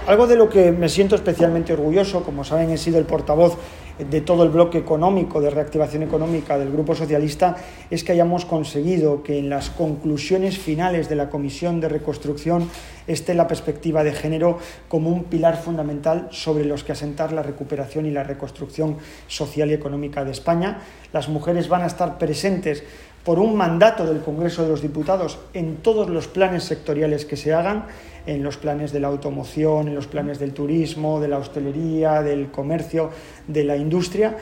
Algo de lo que me siento especialmente orgulloso, como saben, he sido el portavoz de todo el bloque económico, de reactivación económica del Grupo Socialista, es que hayamos conseguido que en las conclusiones finales de la Comisión de Reconstrucción esté la perspectiva de género como un pilar fundamental sobre los que asentar la recuperación y la reconstrucción social y económica de España. Las mujeres van a estar presentes por un mandato del Congreso de los Diputados en todos los planes sectoriales que se hagan, en los planes de la automoción, en los planes del turismo, de la hostelería, del comercio, de la industria.